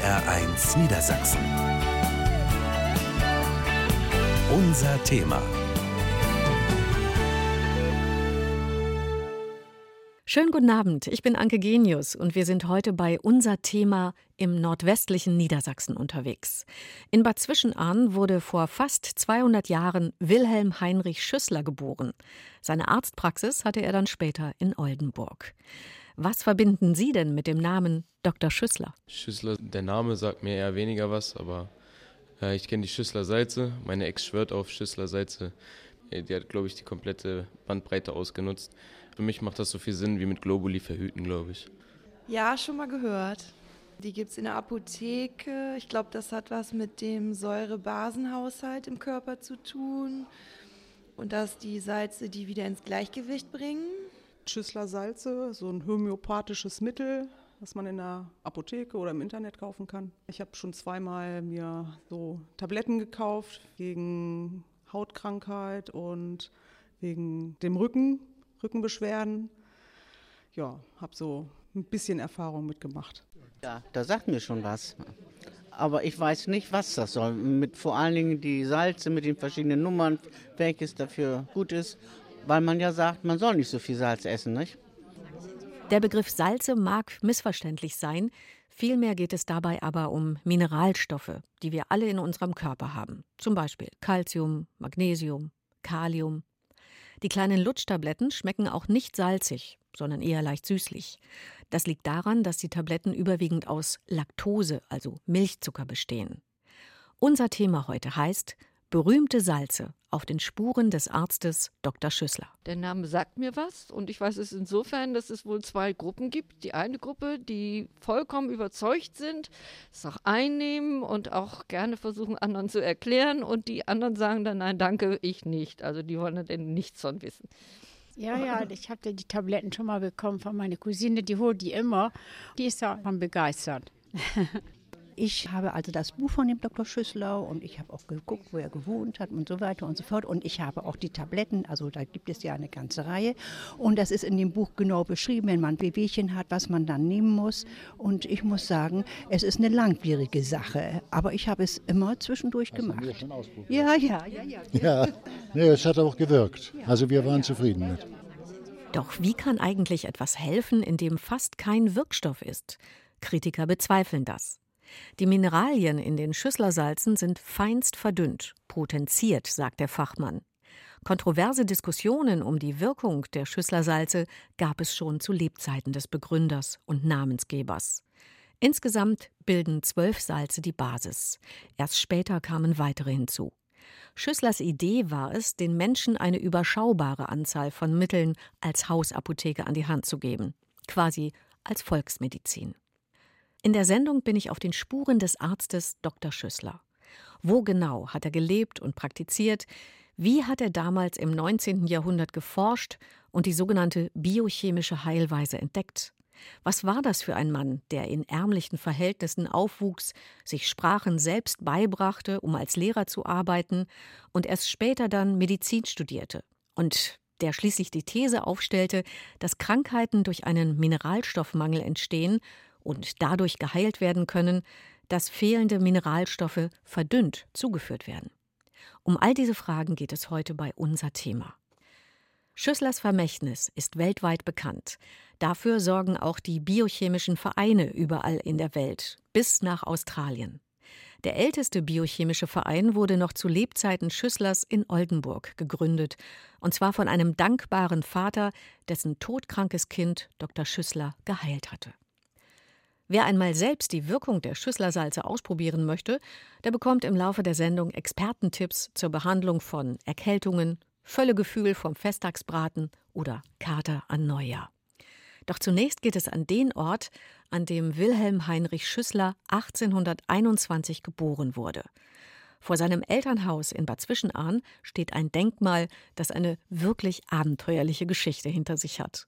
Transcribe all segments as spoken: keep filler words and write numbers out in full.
R eins Niedersachsen. Unser Thema. Schönen guten Abend, ich bin Anke Genius und wir sind heute bei Unser Thema im nordwestlichen Niedersachsen unterwegs. In Bad Zwischenahn wurde vor fast zweihundert Jahren Wilhelm Heinrich Schüssler geboren. Seine Arztpraxis hatte er dann später in Oldenburg. Was verbinden Sie denn mit dem Namen Doktor Schüssler? Schüssler, der Name sagt mir eher weniger was, aber äh, ich kenne die Schüssler Salze. Meine Ex schwört auf Schüssler Salze. Die hat, glaube ich, die komplette Bandbreite ausgenutzt. Für mich macht das so viel Sinn wie mit Globuli verhüten, glaube ich. Ja, schon mal gehört. Die gibt es in der Apotheke. Ich glaube, das hat was mit dem Säure-Basen-Haushalt im Körper zu tun. Und dass die Salze die wieder ins Gleichgewicht bringen. Schüssler Salze, so ein homöopathisches Mittel, das man in der Apotheke oder im Internet kaufen kann. Ich habe schon zweimal mir so Tabletten gekauft gegen Hautkrankheit und wegen dem Rücken. Rückenbeschwerden. Ja, habe so ein bisschen Erfahrung mitgemacht. Ja, da sagt mir schon was. Aber ich weiß nicht, was das soll. Mit vor allen Dingen die Salze mit den verschiedenen Nummern, welches dafür gut ist. Weil man ja sagt, man soll nicht so viel Salz essen, nicht? Der Begriff Salze mag missverständlich sein. Vielmehr geht es dabei aber um Mineralstoffe, die wir alle in unserem Körper haben. Zum Beispiel Calcium, Magnesium, Kalium. Die kleinen Lutschtabletten schmecken auch nicht salzig, sondern eher leicht süßlich. Das liegt daran, dass die Tabletten überwiegend aus Laktose, also Milchzucker, bestehen. Unser Thema heute heißt Berühmte Salze auf den Spuren des Arztes Doktor Schüssler. Der Name sagt mir was und ich weiß es insofern, dass es wohl zwei Gruppen gibt. Die eine Gruppe, die vollkommen überzeugt sind, es auch einnehmen und auch gerne versuchen, anderen zu erklären, und die anderen sagen dann, nein, danke, ich nicht. Also die wollen dann nichts von wissen. Ja, ja, ich habe die Tabletten schon mal bekommen von meiner Cousine, die holt die immer. Die ist davon begeistert. Ich habe also das Buch von dem Doktor Schüssler und ich habe auch geguckt, wo er gewohnt hat und so weiter und so fort. Und ich habe auch die Tabletten, also da gibt es ja eine ganze Reihe. Und das ist in dem Buch genau beschrieben, wenn man Wehwehchen hat, was man dann nehmen muss. Und ich muss sagen, es ist eine langwierige Sache. Aber ich habe es immer zwischendurch gemacht. Haben wir schon ausprobiert? Ja, ja, ja. Ja, ja. Nee, es hat auch gewirkt. Also wir waren zufrieden mit. Doch wie kann eigentlich etwas helfen, in dem fast kein Wirkstoff ist? Kritiker bezweifeln das. Die Mineralien in den Schüsslersalzen sind feinst verdünnt, potenziert, sagt der Fachmann. Kontroverse Diskussionen um die Wirkung der Schüsslersalze gab es schon zu Lebzeiten des Begründers und Namensgebers. Insgesamt bilden zwölf Salze die Basis. Erst später kamen weitere hinzu. Schüsslers Idee war es, den Menschen eine überschaubare Anzahl von Mitteln als Hausapotheke an die Hand zu geben, quasi als Volksmedizin. In der Sendung bin ich auf den Spuren des Arztes Doktor Schüssler. Wo genau hat er gelebt und praktiziert? Wie hat er damals im neunzehnten Jahrhundert geforscht und die sogenannte biochemische Heilweise entdeckt? Was war das für ein Mann, der in ärmlichen Verhältnissen aufwuchs, sich Sprachen selbst beibrachte, um als Lehrer zu arbeiten und erst später dann Medizin studierte? Und der schließlich die These aufstellte, dass Krankheiten durch einen Mineralstoffmangel entstehen und dadurch geheilt werden können, dass fehlende Mineralstoffe verdünnt zugeführt werden. Um all diese Fragen geht es heute bei Unser Thema. Schüsslers Vermächtnis ist weltweit bekannt. Dafür sorgen auch die biochemischen Vereine überall in der Welt, bis nach Australien. Der älteste biochemische Verein wurde noch zu Lebzeiten Schüsslers in Oldenburg gegründet, und zwar von einem dankbaren Vater, dessen todkrankes Kind Doktor Schüssler geheilt hatte. Wer einmal selbst die Wirkung der Schüsslersalze ausprobieren möchte, der bekommt im Laufe der Sendung Expertentipps zur Behandlung von Erkältungen, Völlegefühl vom Festtagsbraten oder Kater an Neujahr. Doch zunächst geht es an den Ort, an dem Wilhelm Heinrich Schüssler achtzehnhunderteinundzwanzig geboren wurde. Vor seinem Elternhaus in Bad Zwischenahn steht ein Denkmal, das eine wirklich abenteuerliche Geschichte hinter sich hat.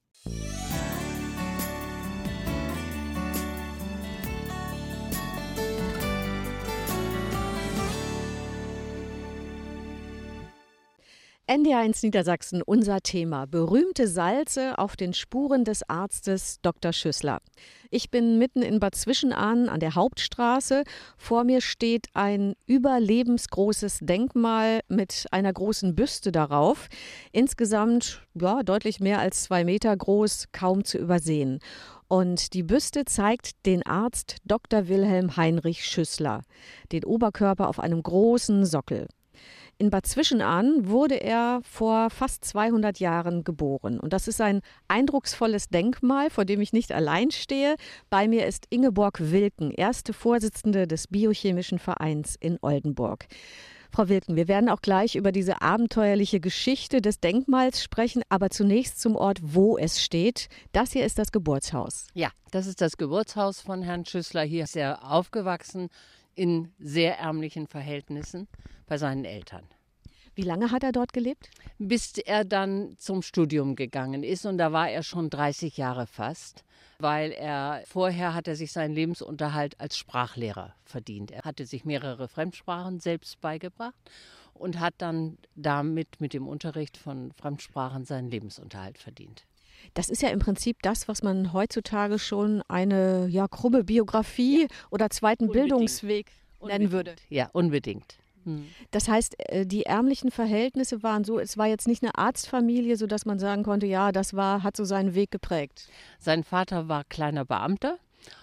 N D R eins Niedersachsen, unser Thema. Berühmte Salze auf den Spuren des Arztes Doktor Schüssler. Ich bin mitten in Bad Zwischenahn an der Hauptstraße. Vor mir steht ein überlebensgroßes Denkmal mit einer großen Büste darauf. Insgesamt ja, deutlich mehr als zwei Meter groß, kaum zu übersehen. Und die Büste zeigt den Arzt Doktor Wilhelm Heinrich Schüssler, den Oberkörper auf einem großen Sockel. In Bad Zwischenahn wurde er vor fast zweihundert Jahren geboren. Und das ist ein eindrucksvolles Denkmal, vor dem ich nicht allein stehe. Bei mir ist Ingeborg Wilken, erste Vorsitzende des Biochemischen Vereins in Oldenburg. Frau Wilken, wir werden auch gleich über diese abenteuerliche Geschichte des Denkmals sprechen, aber zunächst zum Ort, wo es steht. Das hier ist das Geburtshaus. Ja, das ist das Geburtshaus von Herrn Schüssler. Hier ist er aufgewachsen in sehr ärmlichen Verhältnissen bei seinen Eltern. Wie lange hat er dort gelebt? Bis er dann zum Studium gegangen ist, und da war er schon dreißig Jahre fast, weil er vorher hat er sich seinen Lebensunterhalt als Sprachlehrer verdient. Er hatte sich mehrere Fremdsprachen selbst beigebracht und hat dann damit mit dem Unterricht von Fremdsprachen seinen Lebensunterhalt verdient. Das ist ja im Prinzip das, was man heutzutage schon eine ja, krumme Biografie oder zweiten Unbedingt. Bildungsweg nennen Unbedingt. würde. Ja, unbedingt. Hm. Das heißt, die ärmlichen Verhältnisse waren so, es war jetzt nicht eine Arztfamilie, sodass man sagen konnte, ja, das war, hat so seinen Weg geprägt. Sein Vater war kleiner Beamter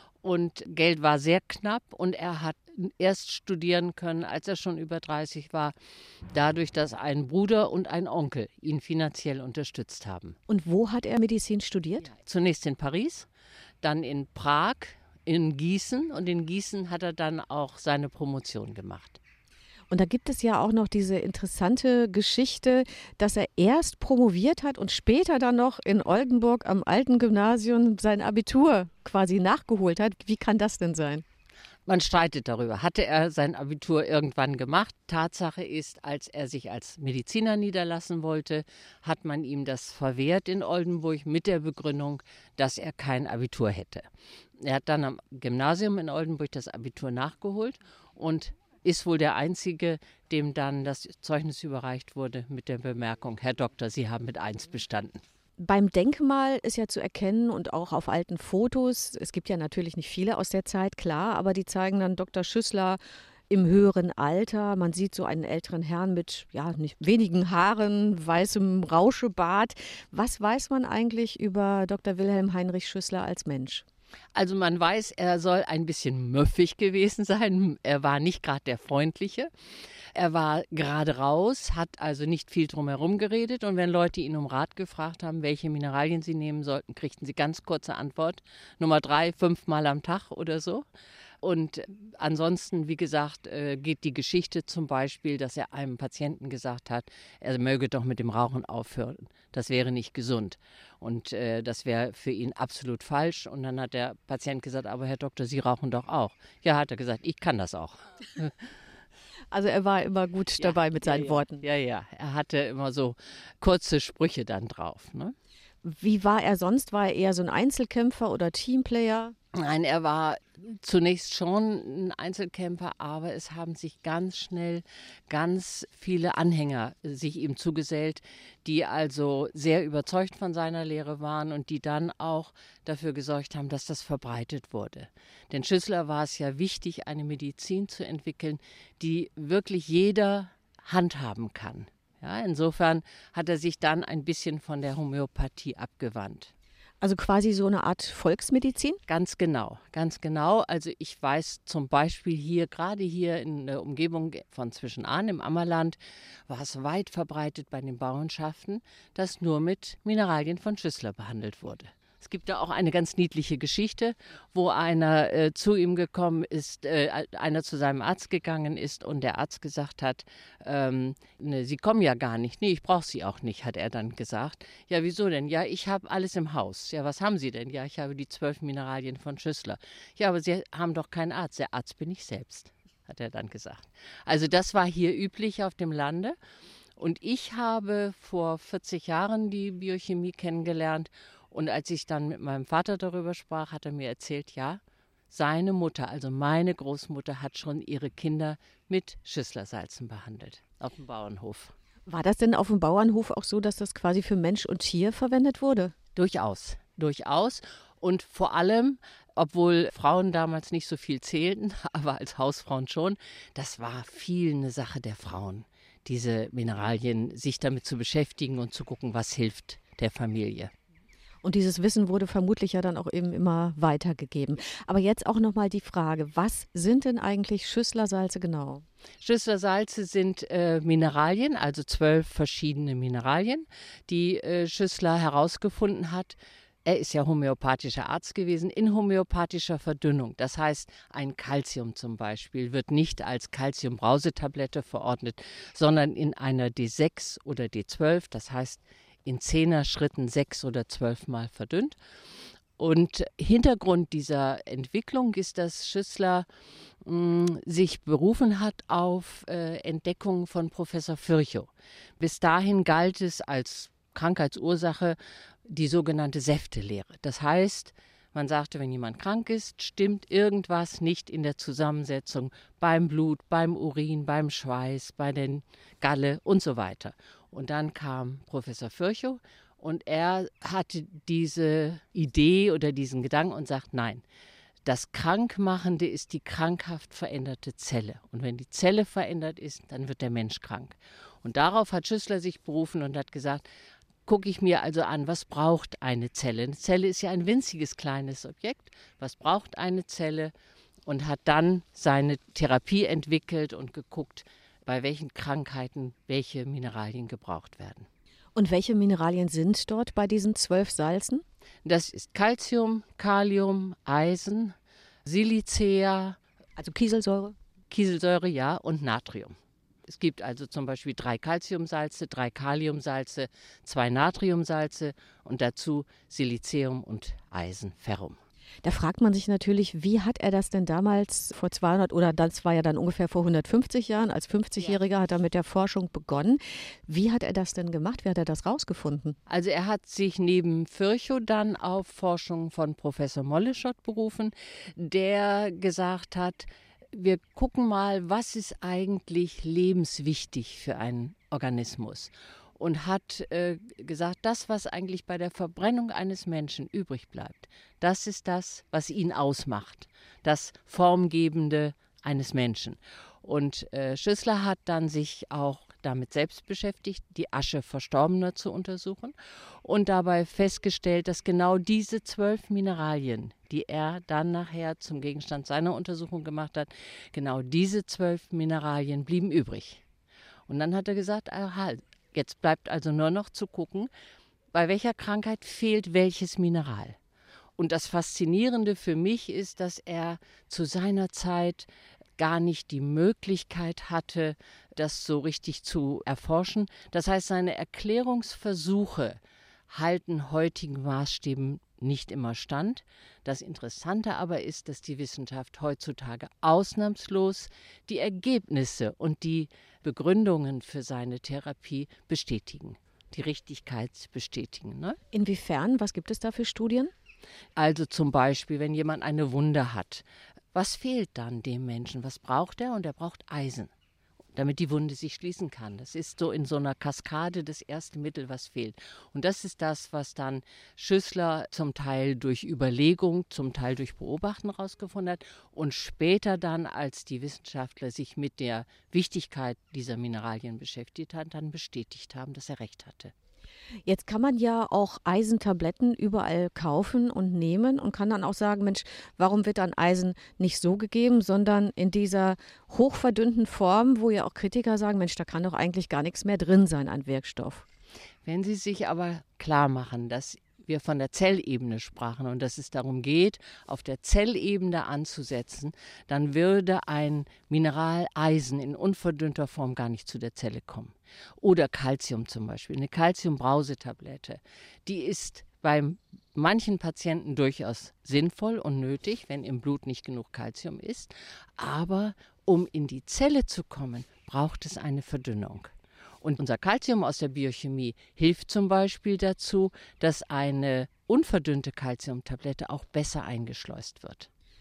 und Geld war sehr knapp, und er hat erst studieren können, als er schon über dreißig war, dadurch, dass ein Bruder und ein Onkel ihn finanziell unterstützt haben. Und wo hat er Medizin studiert? Ja, zunächst in Paris, dann in Prag, in Gießen, und in Gießen hat er dann auch seine Promotion gemacht. Und da gibt es ja auch noch diese interessante Geschichte, dass er erst promoviert hat und später dann noch in Oldenburg am alten Gymnasium sein Abitur quasi nachgeholt hat. Wie kann das denn sein? Man streitet darüber. Hatte er sein Abitur irgendwann gemacht? Tatsache ist, als er sich als Mediziner niederlassen wollte, hat man ihm das verwehrt in Oldenburg mit der Begründung, dass er kein Abitur hätte. Er hat dann am Gymnasium in Oldenburg das Abitur nachgeholt und ist wohl der Einzige, dem dann das Zeugnis überreicht wurde mit der Bemerkung: Herr Doktor, Sie haben mit eins bestanden. Beim Denkmal ist ja zu erkennen und auch auf alten Fotos, es gibt ja natürlich nicht viele aus der Zeit, klar, aber die zeigen dann Doktor Schüssler im höheren Alter. Man sieht so einen älteren Herrn mit ja, nicht wenigen Haaren, weißem Rauschebart. Was weiß man eigentlich über Doktor Wilhelm Heinrich Schüssler als Mensch? Also man weiß, er soll ein bisschen möffig gewesen sein. Er war nicht gerade der Freundliche. Er war gerade raus, hat also nicht viel drumherum geredet. Und wenn Leute ihn um Rat gefragt haben, welche Mineralien sie nehmen sollten, kriegten sie ganz kurze Antwort. Nummer drei, fünfmal am Tag oder so. Und ansonsten, wie gesagt, geht die Geschichte zum Beispiel, dass er einem Patienten gesagt hat, er möge doch mit dem Rauchen aufhören. Das wäre nicht gesund. Und äh, das wäre für ihn absolut falsch. Und dann hat der Patient gesagt, aber Herr Doktor, Sie rauchen doch auch. Ja, hat er gesagt, ich kann das auch. Also er war immer gut ja, dabei mit seinen ja, Worten. Ja, ja, er hatte immer so kurze Sprüche dann drauf. Ne? Wie war er sonst? War er eher so ein Einzelkämpfer oder Teamplayer? Nein, er war zunächst schon ein Einzelkämpfer, aber es haben sich ganz schnell ganz viele Anhänger sich ihm zugesellt, die also sehr überzeugt von seiner Lehre waren und die dann auch dafür gesorgt haben, dass das verbreitet wurde. Denn Schüssler war es ja wichtig, eine Medizin zu entwickeln, die wirklich jeder handhaben kann. Ja, insofern hat er sich dann ein bisschen von der Homöopathie abgewandt. Also quasi so eine Art Volksmedizin? Ganz genau, ganz genau. Also ich weiß zum Beispiel hier, gerade hier in der Umgebung von Zwischenahn im Ammerland, war es weit verbreitet bei den Bauernschaften, dass nur mit Mineralien von Schüssler behandelt wurde. Es gibt da auch eine ganz niedliche Geschichte, wo einer äh, zu ihm gekommen ist, äh, einer zu seinem Arzt gegangen ist und der Arzt gesagt hat, ähm, ne, Sie kommen ja gar nicht. Nee, ich brauche Sie auch nicht, hat er dann gesagt. Ja, wieso denn? Ja, ich habe alles im Haus. Ja, was haben Sie denn? Ja, ich habe die zwölf Mineralien von Schüssler. Ja, aber Sie haben doch keinen Arzt. Der Arzt bin ich selbst, hat er dann gesagt. Also das war hier üblich auf dem Lande. Und ich habe vor vierzig Jahren die Biochemie kennengelernt. Und als ich dann mit meinem Vater darüber sprach, hat er mir erzählt, ja, seine Mutter, also meine Großmutter, hat schon ihre Kinder mit Schüsslersalzen behandelt auf dem Bauernhof. War das denn auf dem Bauernhof auch so, dass das quasi für Mensch und Tier verwendet wurde? Durchaus, durchaus. Und vor allem, obwohl Frauen damals nicht so viel zählten, aber als Hausfrauen schon, das war viel eine Sache der Frauen, diese Mineralien, sich damit zu beschäftigen und zu gucken, was hilft der Familie. Und dieses Wissen wurde vermutlich ja dann auch eben immer weitergegeben. Aber jetzt auch nochmal die Frage, was sind denn eigentlich Schüsslersalze genau? Schüsslersalze sind äh, Mineralien, also zwölf verschiedene Mineralien, die äh, Schüssler herausgefunden hat. Er ist ja homöopathischer Arzt gewesen, in homöopathischer Verdünnung. Das heißt, ein Calcium zum Beispiel wird nicht als Calciumbrausetablette verordnet, sondern in einer D sechs oder D zwölf, das heißt in Zehner-Schritten sechs oder zwölfmal verdünnt. Und Hintergrund dieser Entwicklung ist, dass Schüssler mh, sich berufen hat auf äh, Entdeckungen von Professor Virchow. Bis dahin galt es als Krankheitsursache die sogenannte Säftelehre. Das heißt, man sagte, wenn jemand krank ist, stimmt irgendwas nicht in der Zusammensetzung beim Blut, beim Urin, beim Schweiß, bei der Galle und so weiter. Und dann kam Professor Virchow und er hatte diese Idee oder diesen Gedanken und sagt, nein, das Krankmachende ist die krankhaft veränderte Zelle. Und wenn die Zelle verändert ist, dann wird der Mensch krank. Und darauf hat Schüssler sich berufen und hat gesagt, gucke ich mir also an, was braucht eine Zelle? Eine Zelle ist ja ein winziges kleines Objekt. Was braucht eine Zelle? Und hat dann seine Therapie entwickelt und geguckt, bei welchen Krankheiten welche Mineralien gebraucht werden. Und welche Mineralien sind dort bei diesen zwölf Salzen? Das ist Calcium, Kalium, Eisen, Silicea. Also Kieselsäure? Kieselsäure, ja, und Natrium. Es gibt also zum Beispiel drei Calciumsalze, drei Kaliumsalze, zwei Natriumsalze und dazu Silizium und Eisen, Ferrum. Da fragt man sich natürlich, wie hat er das denn damals vor zweihundert oder das war ja dann ungefähr vor hundertfünfzig Jahren, als fünfzigjähriger ja. hat er mit der Forschung begonnen. Wie hat er das denn gemacht? Wie hat er das rausgefunden? Also er hat sich neben Virchow dann auf Forschung von Professor Moleschott berufen, der gesagt hat, wir gucken mal, was ist eigentlich lebenswichtig für einen Organismus. Und hat äh, gesagt, das, was eigentlich bei der Verbrennung eines Menschen übrig bleibt, das ist das, was ihn ausmacht, das Formgebende eines Menschen. Und äh, Schüssler hat dann sich auch damit selbst beschäftigt, die Asche Verstorbener zu untersuchen und dabei festgestellt, dass genau diese zwölf Mineralien, die er dann nachher zum Gegenstand seiner Untersuchung gemacht hat, genau diese zwölf Mineralien blieben übrig. Und dann hat er gesagt, aha, jetzt bleibt also nur noch zu gucken, bei welcher Krankheit fehlt welches Mineral. Und das Faszinierende für mich ist, dass er zu seiner Zeit gar nicht die Möglichkeit hatte, das so richtig zu erforschen. Das heißt, seine Erklärungsversuche halten heutigen Maßstäben nicht immer stand. Das Interessante aber ist, dass die Wissenschaft heutzutage ausnahmslos die Ergebnisse und die Begründungen für seine Therapie bestätigen, die Richtigkeit bestätigen. Ne? Inwiefern? Was gibt es da für Studien? Also zum Beispiel, wenn jemand eine Wunde hat, was fehlt dann dem Menschen? Was braucht er? Und er braucht Eisen, damit die Wunde sich schließen kann. Das ist so in so einer Kaskade das erste Mittel, was fehlt. Und das ist das, was dann Schüssler zum Teil durch Überlegung, zum Teil durch Beobachten herausgefunden hat und später dann, als die Wissenschaftler sich mit der Wichtigkeit dieser Mineralien beschäftigt haben, dann bestätigt haben, dass er recht hatte. Jetzt kann man ja auch Eisentabletten überall kaufen und nehmen und kann dann auch sagen, Mensch, warum wird dann Eisen nicht so gegeben, sondern in dieser hochverdünnten Form, wo ja auch Kritiker sagen, Mensch, da kann doch eigentlich gar nichts mehr drin sein an Wirkstoff. Wenn Sie sich aber klar machen, dass wir von der Zellebene sprachen und dass es darum geht, auf der Zellebene anzusetzen, dann würde ein Mineral Eisen in unverdünnter Form gar nicht zu der Zelle kommen. Oder Calcium zum Beispiel, eine Calciumbrausetablette, die ist bei manchen Patienten durchaus sinnvoll und nötig, wenn im Blut nicht genug Calcium ist. Aber um in die Zelle zu kommen, braucht es eine Verdünnung. Und unser Calcium aus der Biochemie hilft zum Beispiel dazu, dass eine unverdünnte Calciumtablette auch besser eingeschleust wird.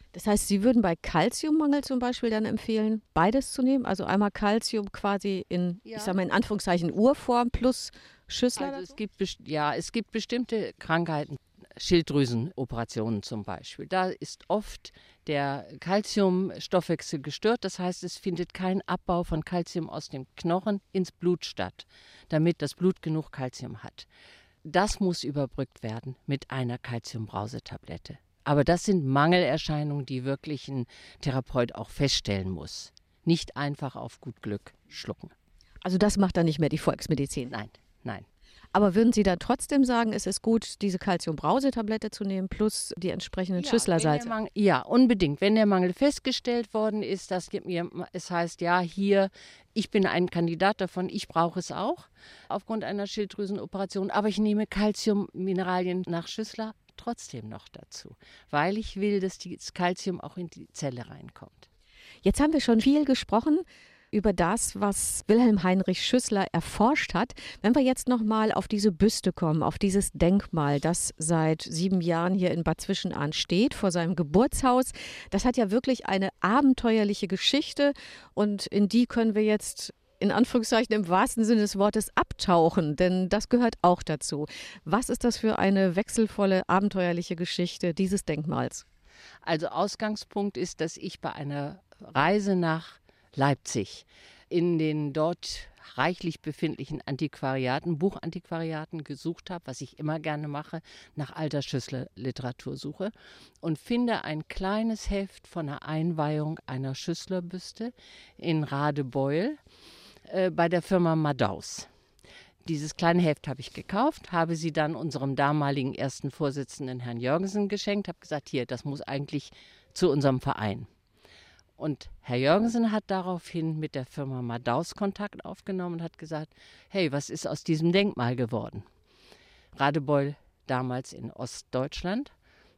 Das heißt, Sie würden bei Kalziummangel zum Beispiel dann empfehlen, beides zu nehmen? Also einmal Kalzium quasi in, ja. ich sage mal in Anführungszeichen Urform plus Schüssler? Also es gibt, ja, es gibt bestimmte Krankheiten, Schilddrüsenoperationen zum Beispiel. Da ist oft der Kalziumstoffwechsel gestört. Das heißt, es findet kein Abbau von Kalzium aus dem Knochen ins Blut statt, damit das Blut genug Kalzium hat. Das muss überbrückt werden mit einer Kalziumbrausetablette. Aber das sind Mangelerscheinungen, die wirklich ein Therapeut auch feststellen muss. Nicht einfach auf gut Glück schlucken. Also das macht dann nicht mehr die Volksmedizin? Nein, nein. Aber würden Sie da trotzdem sagen, es ist gut, diese Kalziumbrausetablette zu nehmen plus die entsprechenden ja, Schüsslersalze? Mangel, ja, unbedingt. Wenn der Mangel festgestellt worden ist, das gibt mir, es heißt, ja, hier, ich bin ein Kandidat davon, ich brauche es auch aufgrund einer Schilddrüsenoperation, aber ich nehme Kalziummineralien nach Schüssler trotzdem noch dazu, weil ich will, dass das Kalzium auch in die Zelle reinkommt. Jetzt haben wir schon viel gesprochen über das, was Wilhelm Heinrich Schüssler erforscht hat. Wenn wir jetzt noch mal auf diese Büste kommen, auf dieses Denkmal, das seit sieben Jahren hier in Bad Zwischenahn steht, vor seinem Geburtshaus, das hat ja wirklich eine abenteuerliche Geschichte und in die können wir jetzt in Anführungszeichen im wahrsten Sinne des Wortes abtauchen, denn das gehört auch dazu. Was ist das für eine wechselvolle, abenteuerliche Geschichte dieses Denkmals? Also Ausgangspunkt ist, dass ich bei einer Reise nach Leipzig in den dort reichlich befindlichen Antiquariaten, Buchantiquariaten gesucht habe, was ich immer gerne mache, nach alter Schüssler-Literatur suche und finde ein kleines Heft von der Einweihung einer Schüsslerbüste in Radebeul äh, bei der Firma Madaus. Dieses kleine Heft habe ich gekauft, habe sie dann unserem damaligen ersten Vorsitzenden, Herrn Jörgensen, geschenkt, habe gesagt, hier, das muss eigentlich zu unserem Verein. Und Herr Jörgensen hat daraufhin mit der Firma Madaus Kontakt aufgenommen und hat gesagt, hey, was ist aus diesem Denkmal geworden? Radebeul damals in Ostdeutschland.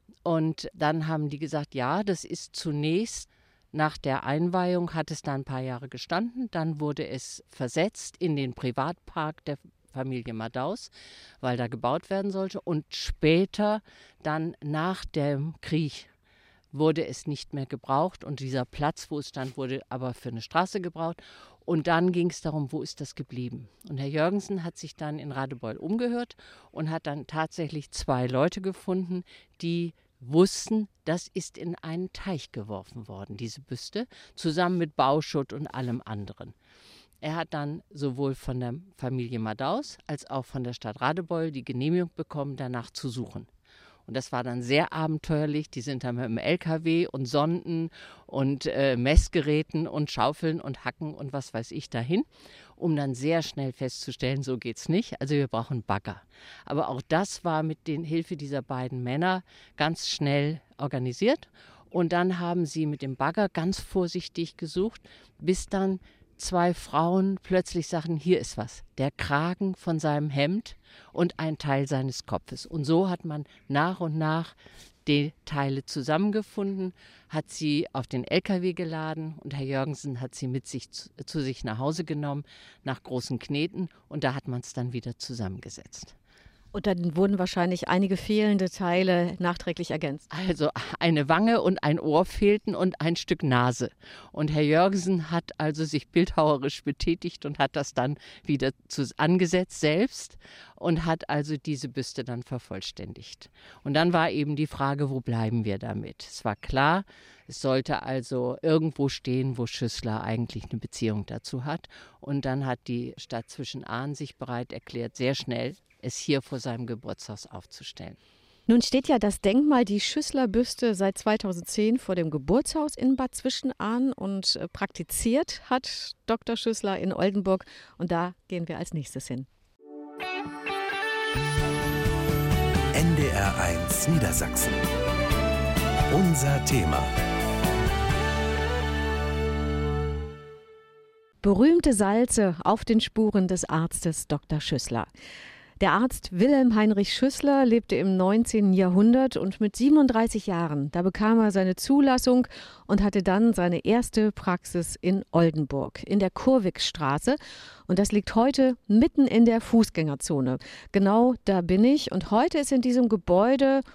Und dann haben die gesagt, ja, das ist zunächst nach der Einweihung, hat es da ein paar Jahre gestanden. Dann wurde es versetzt in den Privatpark der Familie Madaus, weil da gebaut werden sollte. Und später, dann nach dem Krieg, wurde es nicht mehr gebraucht und dieser Platz, wo es stand, wurde aber für eine Straße gebraucht. Und dann ging es darum, wo ist das geblieben? Und Herr Jörgensen hat sich dann in Radebeul umgehört und hat dann tatsächlich zwei Leute gefunden, die wussten, das ist in einen Teich geworfen worden, diese Büste, zusammen mit Bauschutt und allem anderen. Er hat dann sowohl von der Familie Madaus als auch von der Stadt Radebeul die Genehmigung bekommen, danach zu suchen. Und das war dann sehr abenteuerlich. Die sind dann mit dem L K W und Sonden und äh, Messgeräten und Schaufeln und Hacken und was weiß ich dahin, um dann sehr schnell festzustellen, so geht's nicht. Also wir brauchen Bagger. Aber auch das war mit der Hilfe dieser beiden Männer ganz schnell organisiert. Und dann haben sie mit dem Bagger ganz vorsichtig gesucht, bis dann zwei Frauen plötzlich sagten, hier ist was, der Kragen von seinem Hemd und ein Teil seines Kopfes. Und so hat man nach und nach die Teile zusammengefunden, hat sie auf den L K W geladen und Herr Jörgensen hat sie mit sich zu, zu sich nach Hause genommen, nach Großen Kneten, und da hat man es dann wieder zusammengesetzt. Und dann wurden wahrscheinlich einige fehlende Teile nachträglich ergänzt. Also eine Wange und ein Ohr fehlten und ein Stück Nase. Und Herr Jörgensen hat also sich bildhauerisch betätigt und hat das dann wieder zu, angesetzt selbst und hat also diese Büste dann vervollständigt. Und dann war eben die Frage, wo bleiben wir damit? Es war klar, es sollte also irgendwo stehen, wo Schüssler eigentlich eine Beziehung dazu hat. Und dann hat die Stadt Zwischenahn sich bereit erklärt, sehr schnell es hier vor seinem Geburtshaus aufzustellen. Nun steht ja das Denkmal, die Schüssler-Büste, seit zweitausendzehn vor dem Geburtshaus in Bad Zwischenahn und praktiziert hat Doktor Schüssler in Oldenburg. Und da gehen wir als nächstes hin. N D R eins Niedersachsen. Unser Thema. Berühmte Salze auf den Spuren des Arztes Doktor Schüssler. Der Arzt Wilhelm Heinrich Schüssler lebte im neunzehnten Jahrhundert und mit siebenunddreißig Jahren, da bekam er seine Zulassung und hatte dann seine erste Praxis in Oldenburg, in der Kurwigstraße. Und das liegt heute mitten in der Fußgängerzone. Genau da bin ich und heute ist in diesem Gebäude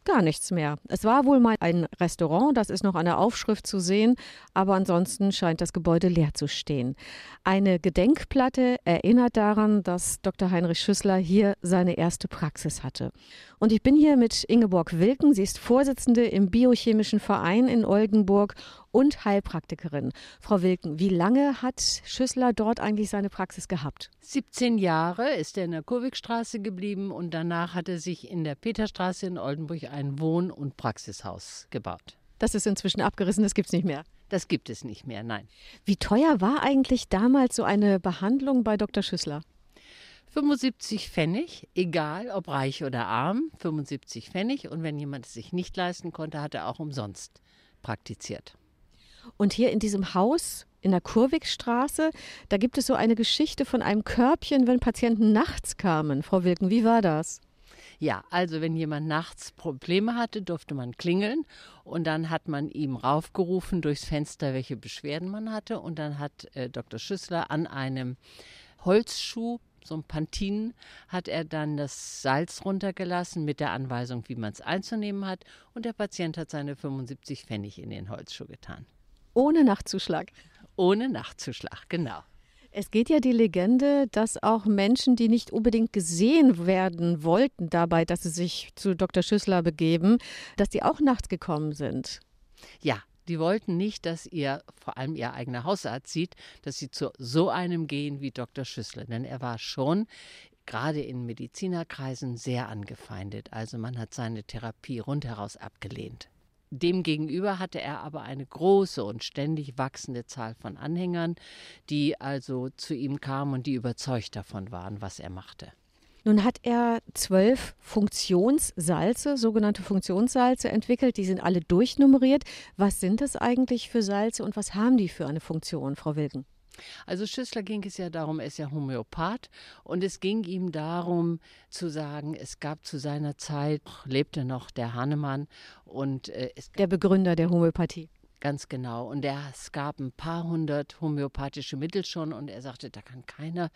gar nichts mehr. Es war wohl mal ein Restaurant, das ist noch an der Aufschrift zu sehen, aber ansonsten scheint das Gebäude leer zu stehen. Eine Gedenkplatte erinnert daran, dass Doktor Heinrich Schüssler hier seine erste Praxis hatte. Und ich bin hier mit Ingeborg Wilken, sie ist Vorsitzende im Biochemischen Verein in Oldenburg und Heilpraktikerin. Frau Wilken, wie lange hat Schüssler dort eigentlich seine Praxis gehabt? siebzehn Jahre ist er in der Kurwigstraße geblieben und danach hat er sich in der Peterstraße in Oldenburg ein Wohn- und Praxishaus gebaut. Das ist inzwischen abgerissen, das gibt es nicht mehr. Das gibt es nicht mehr, nein. Wie teuer war eigentlich damals so eine Behandlung bei Doktor Schüssler? fünfundsiebzig Pfennig, egal ob reich oder arm, fünfundsiebzig Pfennig. Und wenn jemand es sich nicht leisten konnte, hat er auch umsonst praktiziert. Und hier in diesem Haus in der Kurwigstraße, da gibt es so eine Geschichte von einem Körbchen, wenn Patienten nachts kamen. Frau Wilken, wie war das? Ja, also wenn jemand nachts Probleme hatte, durfte man klingeln und dann hat man ihm raufgerufen durchs Fenster, welche Beschwerden man hatte. Und dann hat äh, Doktor Schüssler an einem Holzschuh, so ein Pantinen, hat er dann das Salz runtergelassen mit der Anweisung, wie man es einzunehmen hat. Und der Patient hat seine fünfundsiebzig Pfennig in den Holzschuh getan. Ohne Nachtzuschlag. Ohne Nachtzuschlag, genau. Es geht ja die Legende, dass auch Menschen, die nicht unbedingt gesehen werden wollten dabei, dass sie sich zu Doktor Schüssler begeben, dass die auch nachts gekommen sind. Ja, die wollten nicht, dass ihr, vor allem ihr eigener Hausarzt sieht, dass sie zu so einem gehen wie Doktor Schüssler. Denn er war schon gerade in Medizinerkreisen sehr angefeindet. Also man hat seine Therapie rundheraus abgelehnt. Demgegenüber hatte er aber eine große und ständig wachsende Zahl von Anhängern, die also zu ihm kamen und die überzeugt davon waren, was er machte. Nun hat er zwölf Funktionssalze, sogenannte Funktionssalze entwickelt. Die sind alle durchnummeriert. Was sind das eigentlich für Salze und was haben die für eine Funktion, Frau Wilken? Also Schüssler ging es ja darum, er ist ja Homöopath und es ging ihm darum zu sagen, es gab zu seiner Zeit, lebte noch der Hahnemann und äh, es der Begründer der Homöopathie. Ganz genau. Und er, es gab ein paar hundert homöopathische Mittel schon und er sagte, da kann keiner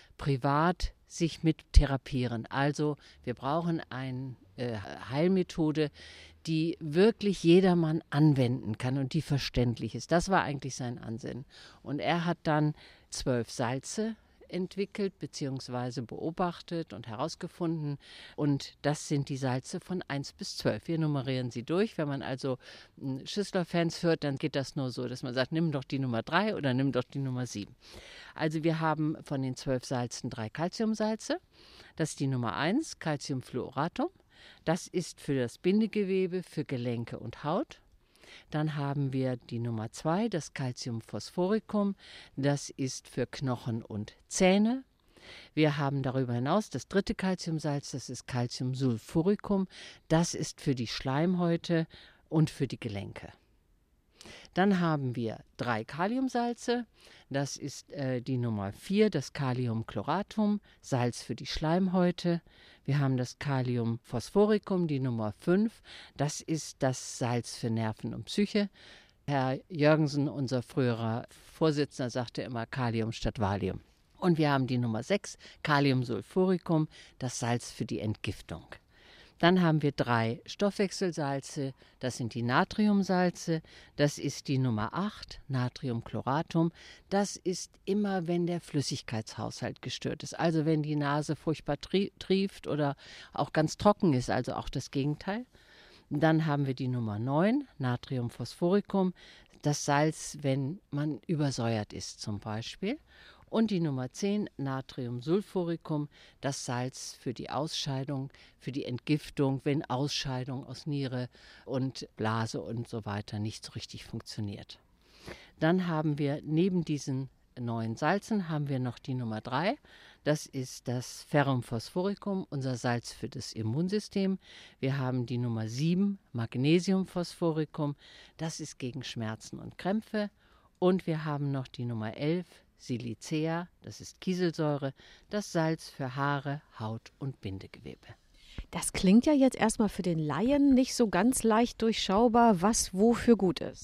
privat sich mit therapieren. Also wir brauchen eine äh, Heilmethode, die wirklich jedermann anwenden kann und die verständlich ist. Das war eigentlich sein Ansinnen. Und er hat dann zwölf Salze entwickelt bzw. beobachtet und herausgefunden. Und das sind die Salze von eins bis zwölf. Wir nummerieren sie durch. Wenn man also Schüssler-Fans hört, dann geht das nur so, dass man sagt, nimm doch die Nummer drei oder nimm doch die Nummer sieben. Also wir haben von den zwölf Salzen drei Calciumsalze. Das ist die Nummer eins, Calciumfluoratum. Das ist für das Bindegewebe, für Gelenke und Haut. Dann haben wir die Nummer zwei, das Calciumphosphoricum. Das ist für Knochen und Zähne. Wir haben darüber hinaus das dritte Calciumsalz, das ist Calciumsulfuricum. Das ist für die Schleimhäute und für die Gelenke. Dann haben wir drei Kaliumsalze, das ist äh, die Nummer vier, das Kaliumchloratum, Salz für die Schleimhäute. Wir haben das Kaliumphosphoricum, die Nummer fünf, das ist das Salz für Nerven und Psyche. Herr Jürgensen, unser früherer Vorsitzender, sagte immer Kalium statt Valium. Und wir haben die Nummer sechs, Kaliumsulfuricum, das Salz für die Entgiftung. Dann haben wir drei Stoffwechselsalze, das sind die Natriumsalze, das ist die Nummer acht, Natriumchloratum. Das ist immer, wenn der Flüssigkeitshaushalt gestört ist, also wenn die Nase furchtbar tri- trieft oder auch ganz trocken ist, also auch das Gegenteil. Dann haben wir die Nummer neun, Natriumphosphoricum, das Salz, wenn man übersäuert ist zum Beispiel. Und die Nummer zehn, Natriumsulfuricum, das Salz für die Ausscheidung, für die Entgiftung, wenn Ausscheidung aus Niere und Blase und so weiter nicht so richtig funktioniert. Dann haben wir neben diesen neuen Salzen haben wir noch die Nummer drei. Das ist das Ferrum phosphoricum, unser Salz für das Immunsystem. Wir haben die Nummer sieben, Magnesium phosphoricum, das ist gegen Schmerzen und Krämpfe. Und wir haben noch die Nummer elf, Silicea, das ist Kieselsäure, das Salz für Haare, Haut und Bindegewebe. Das klingt ja jetzt erstmal für den Laien nicht so ganz leicht durchschaubar, was wofür gut ist. Ja,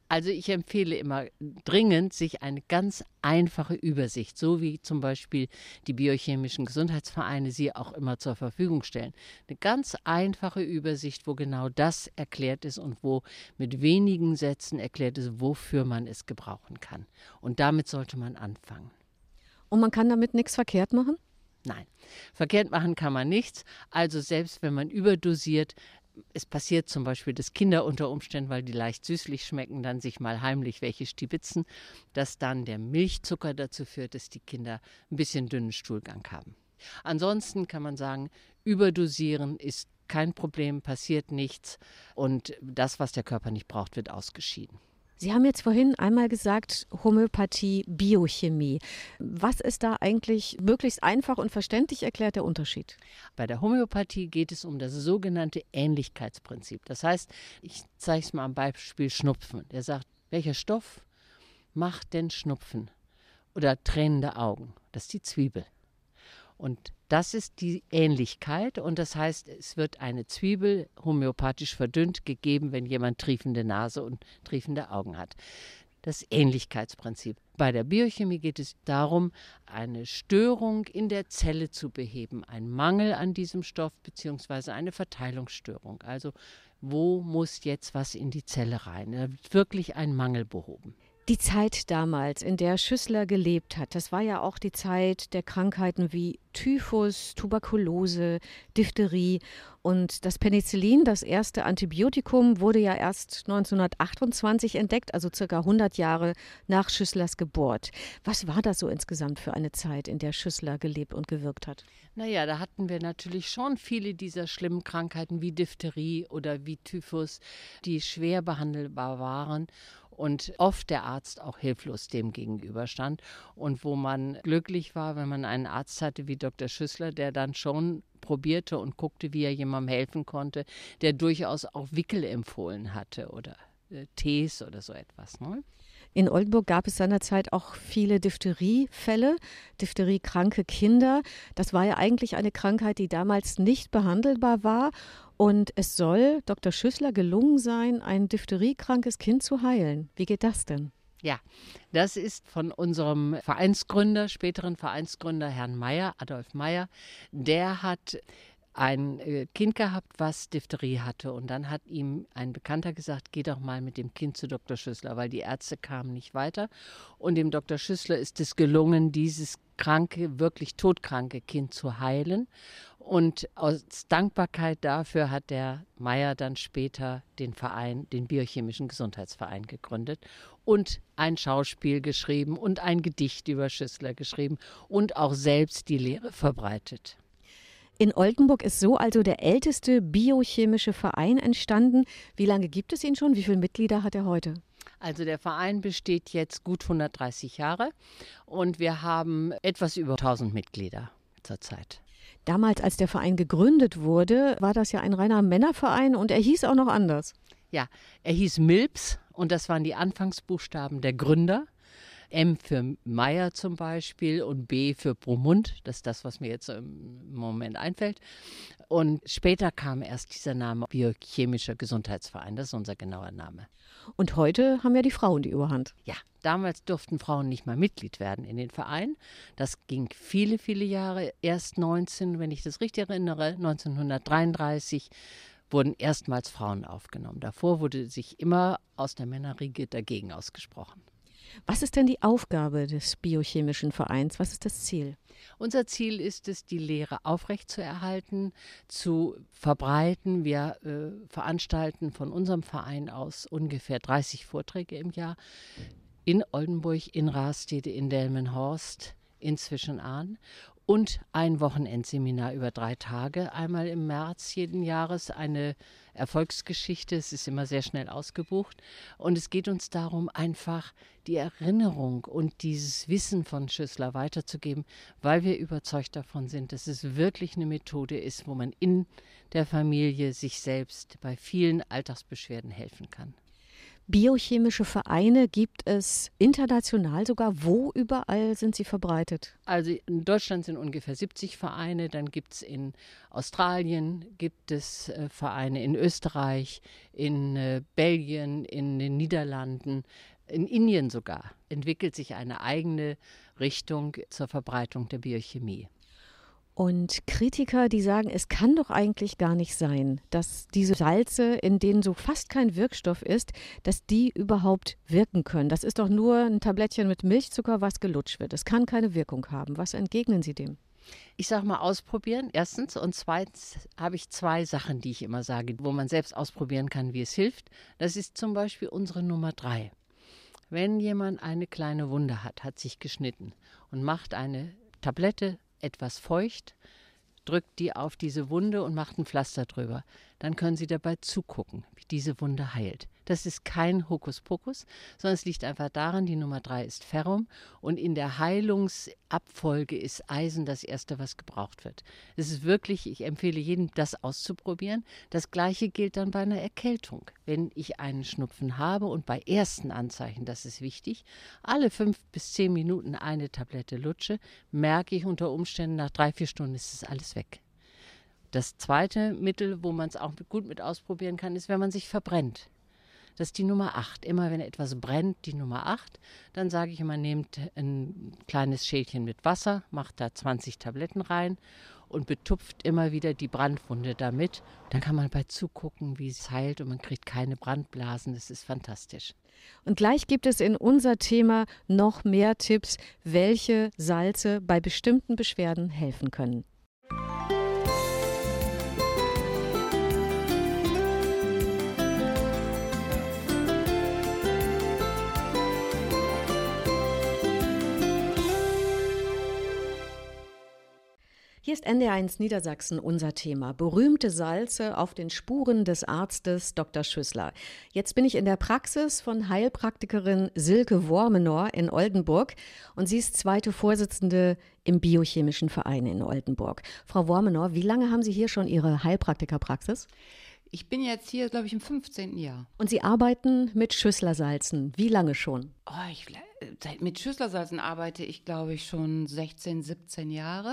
Also ich empfehle immer dringend, sich eine ganz einfache Übersicht, so wie zum Beispiel die biochemischen Gesundheitsvereine sie auch immer zur Verfügung stellen. Eine ganz einfache Übersicht, wo genau das erklärt ist und wo mit wenigen Sätzen erklärt ist, wofür man es gebrauchen kann. Und damit sollte man anfangen. Und man kann damit nichts verkehrt machen? Nein, verkehrt machen kann man nichts. Also selbst wenn man überdosiert, es passiert zum Beispiel, dass Kinder unter Umständen, weil die leicht süßlich schmecken, dann sich mal heimlich welche stibitzen, dass dann der Milchzucker dazu führt, dass die Kinder ein bisschen dünnen Stuhlgang haben. Ansonsten kann man sagen, überdosieren ist kein Problem, passiert nichts und das, was der Körper nicht braucht, wird ausgeschieden. Sie haben jetzt vorhin einmal gesagt, Homöopathie, Biochemie. Was ist da eigentlich möglichst einfach und verständlich erklärt der Unterschied? Bei der Homöopathie geht es um das sogenannte Ähnlichkeitsprinzip. Das heißt, ich zeige es mal am Beispiel Schnupfen. Der sagt, welcher Stoff macht denn Schnupfen oder tränende Augen? Das ist die Zwiebel. Und das ist die Ähnlichkeit und das heißt, es wird eine Zwiebel homöopathisch verdünnt gegeben, wenn jemand triefende Nase und triefende Augen hat. Das Ähnlichkeitsprinzip. Bei der Biochemie geht es darum, eine Störung in der Zelle zu beheben, einen Mangel an diesem Stoff bzw. eine Verteilungsstörung. Also wo muss jetzt was in die Zelle rein? Da wird wirklich ein Mangel behoben. Die Zeit damals, in der Schüssler gelebt hat, das war ja auch die Zeit der Krankheiten wie Typhus, Tuberkulose, Diphtherie. Und das Penicillin, das erste Antibiotikum, wurde ja erst neunzehnhundertachtundzwanzig entdeckt, also circa hundert Jahre nach Schüsslers Geburt. Was war das so insgesamt für eine Zeit, in der Schüssler gelebt und gewirkt hat? Naja, da hatten wir natürlich schon viele dieser schlimmen Krankheiten wie Diphtherie oder wie Typhus, die schwer behandelbar waren. Und oft der Arzt auch hilflos dem gegenüberstand. Und wo man glücklich war, wenn man einen Arzt hatte wie Doktor Schüssler, der dann schon probierte und guckte, wie er jemandem helfen konnte, der durchaus auch Wickel empfohlen hatte oder äh, Tees oder so etwas. Ne? In Oldenburg gab es seinerzeit auch viele Diphtheriefälle, diphtheriekranke Kinder. Das war ja eigentlich eine Krankheit, die damals nicht behandelbar war. Und es soll Doktor Schüssler gelungen sein, ein diphteriekrankes Kind zu heilen. Wie geht das denn? Ja, das ist von unserem Vereinsgründer, späteren Vereinsgründer, Herrn Meyer, Adolf Meyer. Der hat ein Kind gehabt, was Diphtherie hatte. Und dann hat ihm ein Bekannter gesagt, geh doch mal mit dem Kind zu Doktor Schüssler, weil die Ärzte kamen nicht weiter. Und dem Doktor Schüssler ist es gelungen, dieses kranke, wirklich todkranke Kind zu heilen. Und aus Dankbarkeit dafür hat der Meyer dann später den Verein, den Biochemischen Gesundheitsverein gegründet und ein Schauspiel geschrieben und ein Gedicht über Schüssler geschrieben und auch selbst die Lehre verbreitet. In Oldenburg ist so also der älteste biochemische Verein entstanden. Wie lange gibt es ihn schon? Wie viele Mitglieder hat er heute? Also der Verein besteht jetzt gut hundertdreißig Jahre und wir haben etwas über tausend Mitglieder zurzeit. Damals, als der Verein gegründet wurde, war das ja ein reiner Männerverein und er hieß auch noch anders. Ja, er hieß Milps und das waren die Anfangsbuchstaben der Gründer. M für Meyer zum Beispiel und B für Brumund, das ist das, was mir jetzt im Moment einfällt. Und später kam erst dieser Name Biochemischer Gesundheitsverein, das ist unser genauer Name. Und heute haben ja die Frauen die Überhand. Ja, damals durften Frauen nicht mal Mitglied werden in den Verein. Das ging viele, viele Jahre. Erst neunzehn, wenn ich das richtig erinnere, neunzehnhundertdreiunddreißig wurden erstmals Frauen aufgenommen. Davor wurde sich immer aus der Männerriege dagegen ausgesprochen. Was ist denn die Aufgabe des Biochemischen Vereins? Was ist das Ziel? Unser Ziel ist es, die Lehre aufrechtzuerhalten, zu verbreiten. Wir äh, veranstalten von unserem Verein aus ungefähr dreißig Vorträge im Jahr in Oldenburg, in Rastede, in Delmenhorst, in Zwischenahn und ein Wochenendseminar über drei Tage, einmal im März jeden Jahres, eine Erfolgsgeschichte. Es ist immer sehr schnell ausgebucht und es geht uns darum, einfach die Erinnerung und dieses Wissen von Schüssler weiterzugeben, weil wir überzeugt davon sind, dass es wirklich eine Methode ist, wo man in der Familie sich selbst bei vielen Alltagsbeschwerden helfen kann. Biochemische Vereine gibt es international sogar. Wo überall sind sie verbreitet? Also in Deutschland sind ungefähr siebzig Vereine, dann gibt es in Australien gibt es äh, Vereine, in Österreich, in äh, Belgien, in den Niederlanden, in Indien sogar entwickelt sich eine eigene Richtung zur Verbreitung der Biochemie. Und Kritiker, die sagen, es kann doch eigentlich gar nicht sein, dass diese Salze, in denen so fast kein Wirkstoff ist, dass die überhaupt wirken können. Das ist doch nur ein Tablettchen mit Milchzucker, was gelutscht wird. Es kann keine Wirkung haben. Was entgegnen Sie dem? Ich sage mal ausprobieren, erstens. Und zweitens habe ich zwei Sachen, die ich immer sage, wo man selbst ausprobieren kann, wie es hilft. Das ist zum Beispiel unsere Nummer drei. Wenn jemand eine kleine Wunde hat, hat sich geschnitten und macht eine Tablette etwas feucht, drückt die auf diese Wunde und macht ein Pflaster drüber. Dann können Sie dabei zugucken, wie diese Wunde heilt. Das ist kein Hokuspokus, sondern es liegt einfach daran, die Nummer drei ist Ferrum und in der Heilungsabfolge ist Eisen das Erste, was gebraucht wird. Es ist wirklich, ich empfehle jedem, das auszuprobieren. Das Gleiche gilt dann bei einer Erkältung. Wenn ich einen Schnupfen habe und bei ersten Anzeichen, das ist wichtig, alle fünf bis zehn Minuten eine Tablette lutsche, merke ich unter Umständen, nach drei, vier Stunden ist es alles weg. Das zweite Mittel, wo man es auch gut mit ausprobieren kann, ist, wenn man sich verbrennt. Das ist die Nummer acht. Immer wenn etwas brennt, die Nummer acht, dann sage ich immer, nehmt ein kleines Schälchen mit Wasser, macht da zwanzig Tabletten rein und betupft immer wieder die Brandwunde damit. Dann kann man bei zugucken, wie es heilt und man kriegt keine Brandblasen. Das ist fantastisch. Und gleich gibt es in unser Thema noch mehr Tipps, welche Salze bei bestimmten Beschwerden helfen können. Hier ist N D R eins Niedersachsen unser Thema. Berühmte Salze auf den Spuren des Arztes Doktor Schüssler. Jetzt bin ich in der Praxis von Heilpraktikerin Silke Wormenor in Oldenburg und sie ist zweite Vorsitzende im Biochemischen Verein in Oldenburg. Frau Wormenor, wie lange haben Sie hier schon Ihre Heilpraktikerpraxis? Ich bin jetzt hier, glaube ich, im fünfzehnten Jahr. Und Sie arbeiten mit Schüsslersalzen. Wie lange schon? Oh, ich, mit Schüsslersalzen arbeite ich, glaube ich, schon sechzehn, siebzehn Jahre.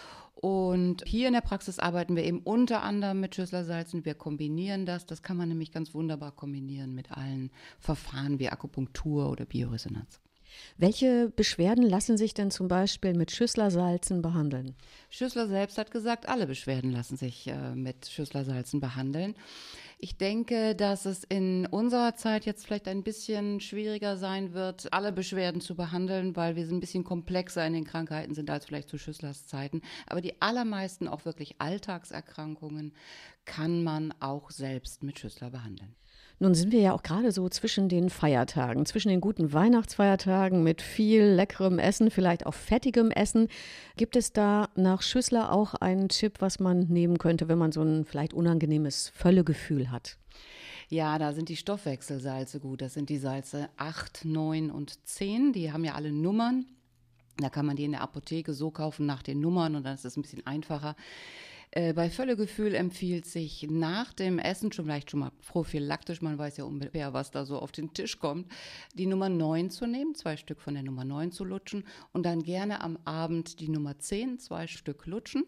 Und hier in der Praxis arbeiten wir eben unter anderem mit Schüsslersalzen. Wir kombinieren das. Das kann man nämlich ganz wunderbar kombinieren mit allen Verfahren wie Akupunktur oder Bioresonanz. Welche Beschwerden lassen sich denn zum Beispiel mit Schüsslersalzen behandeln? Schüssler selbst hat gesagt, alle Beschwerden lassen sich äh, mit Schüsslersalzen behandeln. Ich denke, dass es in unserer Zeit jetzt vielleicht ein bisschen schwieriger sein wird, alle Beschwerden zu behandeln, weil wir ein bisschen komplexer in den Krankheiten sind als vielleicht zu Schüsslers Zeiten. Aber die allermeisten, auch wirklich Alltagserkrankungen, kann man auch selbst mit Schüssler behandeln. Nun sind wir ja auch gerade so zwischen den Feiertagen, zwischen den guten Weihnachtsfeiertagen mit viel leckerem Essen, vielleicht auch fettigem Essen. Gibt es da nach Schüssler auch einen Tipp, was man nehmen könnte, wenn man so ein vielleicht unangenehmes Völlegefühl hat? Ja, da sind die Stoffwechselsalze gut. Das sind die Salze acht, neun und zehn. Die haben ja alle Nummern. Da kann man die in der Apotheke so kaufen nach den Nummern und dann ist es ein bisschen einfacher. Äh, bei Völlegefühl empfiehlt sich nach dem Essen, schon vielleicht schon mal prophylaktisch, man weiß ja ungefähr, was da so auf den Tisch kommt, die Nummer neun zu nehmen, zwei Stück von der Nummer neun zu lutschen und dann gerne am Abend die Nummer zehn, zwei Stück lutschen.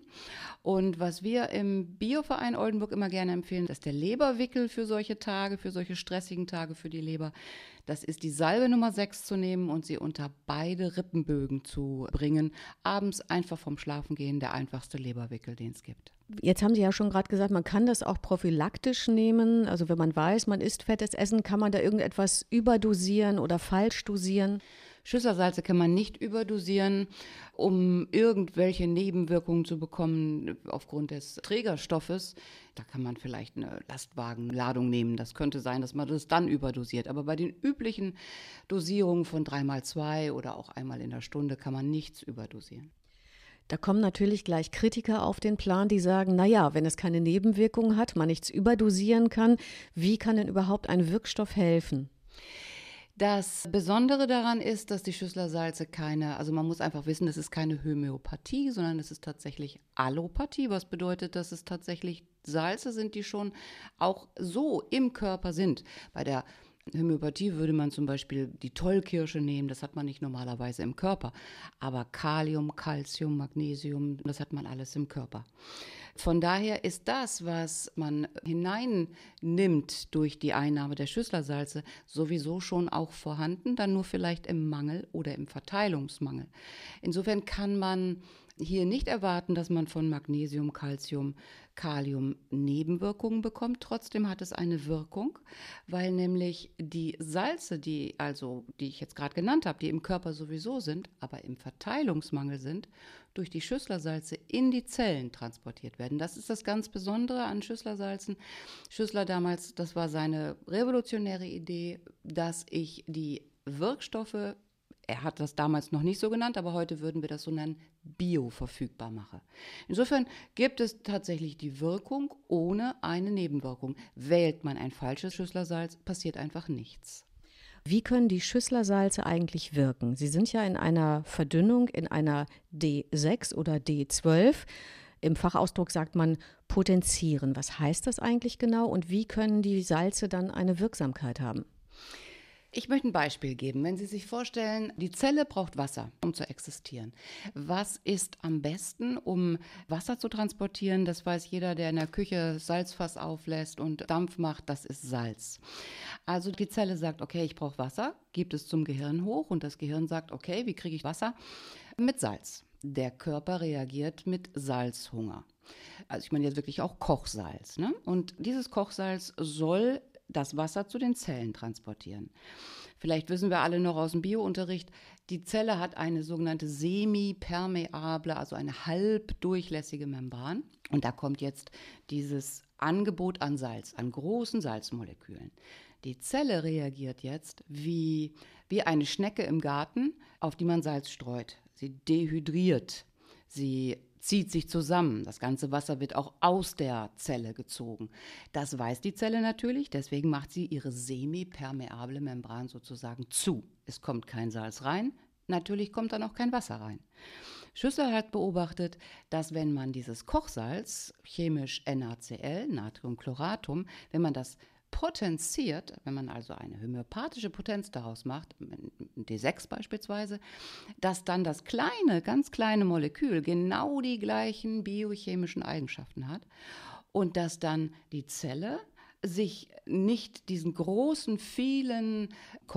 Und was wir im Bioverein Oldenburg immer gerne empfehlen, das ist der Leberwickel für solche Tage, für solche stressigen Tage für die Leber. Das ist die Salbe Nummer sechs zu nehmen und sie unter beide Rippenbögen zu bringen. Abends einfach vom Schlafengehen der einfachste Leberwickel, den es gibt. Jetzt haben Sie ja schon gerade gesagt, man kann das auch prophylaktisch nehmen. Also wenn man weiß, man isst fettes Essen, kann man da irgendetwas überdosieren oder falsch dosieren? Schüsslersalze kann man nicht überdosieren, um irgendwelche Nebenwirkungen zu bekommen aufgrund des Trägerstoffes. Da kann man vielleicht eine Lastwagenladung nehmen. Das könnte sein, dass man das dann überdosiert. Aber bei den üblichen Dosierungen von drei mal zwei oder auch einmal in der Stunde kann man nichts überdosieren. Da kommen natürlich gleich Kritiker auf den Plan, die sagen, naja, wenn es keine Nebenwirkungen hat, man nichts überdosieren kann, wie kann denn überhaupt ein Wirkstoff helfen? Das Besondere daran ist, dass die Schüsslersalze keine, also man muss einfach wissen, das ist keine Homöopathie, sondern es ist tatsächlich Allopathie, was bedeutet, dass es tatsächlich Salze sind, die schon auch so im Körper sind. Bei der Homöopathie würde man zum Beispiel die Tollkirsche nehmen, das hat man nicht normalerweise im Körper. Aber Kalium, Calcium, Magnesium, das hat man alles im Körper. Von daher ist das, was man hineinnimmt durch die Einnahme der Schüsslersalze, sowieso schon auch vorhanden, dann nur vielleicht im Mangel oder im Verteilungsmangel. Insofern kann man hier nicht erwarten, dass man von Magnesium, Calcium, Kalium Nebenwirkungen bekommt. Trotzdem hat es eine Wirkung, weil nämlich die Salze, die also, die ich jetzt gerade genannt habe, die im Körper sowieso sind, aber im Verteilungsmangel sind, durch die Schüsslersalze in die Zellen transportiert werden. Das ist das ganz Besondere an Schüsslersalzen. Schüssler damals, das war seine revolutionäre Idee, dass ich die Wirkstoffe, er hat das damals noch nicht so genannt, aber heute würden wir das so nennen, bioverfügbar mache. Insofern gibt es tatsächlich die Wirkung ohne eine Nebenwirkung. Wählt man ein falsches Schüsslersalz, passiert einfach nichts. Wie können die Schüsslersalze eigentlich wirken? Sie sind ja in einer Verdünnung, in einer D sechs oder D zwölf. Im Fachausdruck sagt man potenzieren. Was heißt das eigentlich genau und wie können die Salze dann eine Wirksamkeit haben? Ich möchte ein Beispiel geben. Wenn Sie sich vorstellen, die Zelle braucht Wasser, um zu existieren. Was ist am besten, um Wasser zu transportieren? Das weiß jeder, der in der Küche Salzfass auflässt und Dampf macht, das ist Salz. Also die Zelle sagt, okay, ich brauche Wasser, gibt es zum Gehirn hoch und das Gehirn sagt, okay, wie kriege ich Wasser? Mit Salz. Der Körper reagiert mit Salzhunger. Also ich meine jetzt wirklich auch Kochsalz, ne? Und dieses Kochsalz soll das Wasser zu den Zellen transportieren. Vielleicht wissen wir alle noch aus dem Biounterricht, die Zelle hat eine sogenannte semipermeable, also eine halbdurchlässige Membran. Und da kommt jetzt dieses Angebot an Salz, an großen Salzmolekülen. Die Zelle reagiert jetzt wie, wie eine Schnecke im Garten, auf die man Salz streut. Sie dehydriert, sie zieht sich zusammen. Das ganze Wasser wird auch aus der Zelle gezogen. Das weiß die Zelle natürlich, deswegen macht sie ihre semipermeable Membran sozusagen zu. Es kommt kein Salz rein, natürlich kommt dann auch kein Wasser rein. Schüssler hat beobachtet, dass wenn man dieses Kochsalz, chemisch NaCl, Natriumchloratum, wenn man das potenziert, wenn man also eine homöopathische Potenz daraus macht, D sechs beispielsweise, dass dann das kleine, ganz kleine Molekül genau die gleichen biochemischen Eigenschaften hat und dass dann die Zelle sich nicht diesen großen, vielen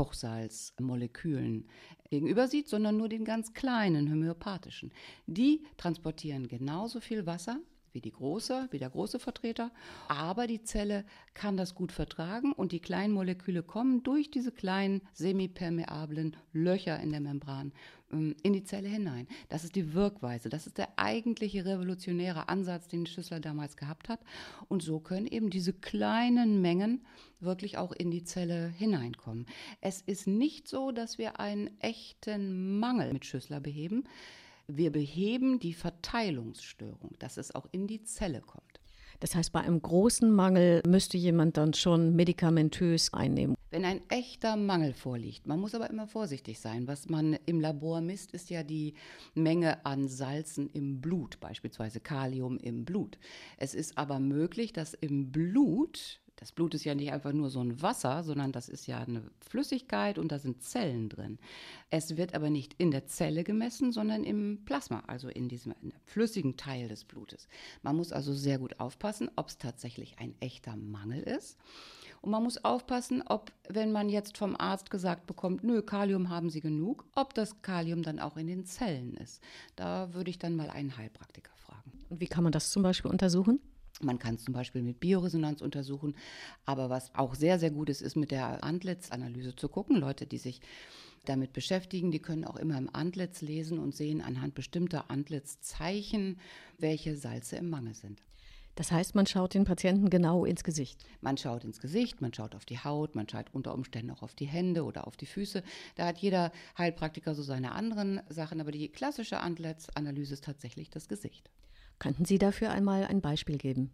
Kochsalzmolekülen gegenüber sieht, sondern nur den ganz kleinen homöopathischen. Die transportieren genauso viel Wasser wie die große, wie der große Vertreter, aber die Zelle kann das gut vertragen und die kleinen Moleküle kommen durch diese kleinen semipermeablen Löcher in der Membran ähm, in die Zelle hinein. Das ist die Wirkweise, das ist der eigentliche revolutionäre Ansatz, den Schüssler damals gehabt hat und so können eben diese kleinen Mengen wirklich auch in die Zelle hineinkommen. Es ist nicht so, dass wir einen echten Mangel mit Schüssler beheben. Wir beheben die Verteilungsstörung, dass es auch in die Zelle kommt. Das heißt, bei einem großen Mangel müsste jemand dann schon medikamentös einnehmen. Wenn ein echter Mangel vorliegt, man muss aber immer vorsichtig sein. Was man im Labor misst, ist ja die Menge an Salzen im Blut, beispielsweise Kalium im Blut. Es ist aber möglich, dass im Blut, das Blut ist ja nicht einfach nur so ein Wasser, sondern das ist ja eine Flüssigkeit und da sind Zellen drin. Es wird aber nicht in der Zelle gemessen, sondern im Plasma, also in diesem in flüssigen Teil des Blutes. Man muss also sehr gut aufpassen, ob es tatsächlich ein echter Mangel ist. Und man muss aufpassen, ob, wenn man jetzt vom Arzt gesagt bekommt, nö, Kalium haben Sie genug, ob das Kalium dann auch in den Zellen ist. Da würde ich dann mal einen Heilpraktiker fragen. Und wie kann man das zum Beispiel untersuchen? Man kann es zum Beispiel mit Bioresonanz untersuchen, aber was auch sehr, sehr gut ist, ist mit der Antlitzanalyse zu gucken. Leute, die sich damit beschäftigen, die können auch immer im Antlitz lesen und sehen anhand bestimmter Antlitzzeichen, welche Salze im Mangel sind. Das heißt, man schaut den Patienten genau ins Gesicht? Man schaut ins Gesicht, man schaut auf die Haut, man schaut unter Umständen auch auf die Hände oder auf die Füße. Da hat jeder Heilpraktiker so seine anderen Sachen, aber die klassische Antlitzanalyse ist tatsächlich das Gesicht. Könnten Sie dafür einmal ein Beispiel geben?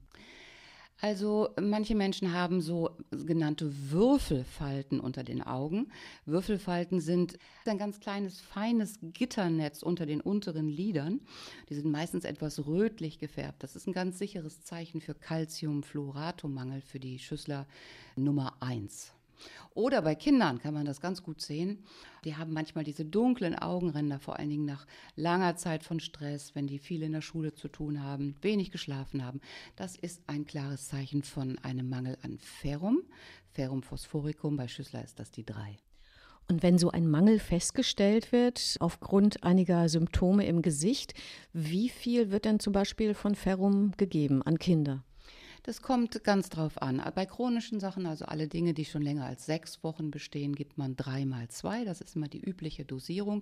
Also manche Menschen haben so genannte Würfelfalten unter den Augen. Würfelfalten sind ein ganz kleines, feines Gitternetz unter den unteren Lidern. Die sind meistens etwas rötlich gefärbt. Das ist ein ganz sicheres Zeichen für Calciumfluoratommangel für die Schüssler Nummer eins. Oder bei Kindern kann man das ganz gut sehen. Die haben manchmal diese dunklen Augenränder, vor allen Dingen nach langer Zeit von Stress, wenn die viel in der Schule zu tun haben, wenig geschlafen haben. Das ist ein klares Zeichen von einem Mangel an Ferrum. Ferrum phosphoricum, bei Schüssler ist das die drei. Und wenn so ein Mangel festgestellt wird, aufgrund einiger Symptome im Gesicht, wie viel wird denn zum Beispiel von Ferrum gegeben an Kinder? Das kommt ganz drauf an. Bei chronischen Sachen, also alle Dinge, die schon länger als sechs Wochen bestehen, gibt man drei mal zwei. Das ist immer die übliche Dosierung.